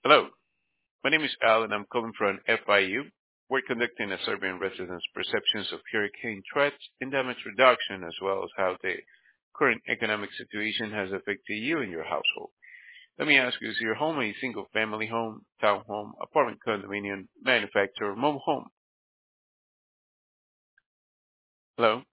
Hello, my name is Al and I'm calling from FIU. We're conducting a survey on residents' perceptions of hurricane threats and damage reduction, as well as how the current economic situation has affected you and your household. Let me ask you, is your home a single family home, townhome, apartment condominium, manufacturer, or mobile home? Hello?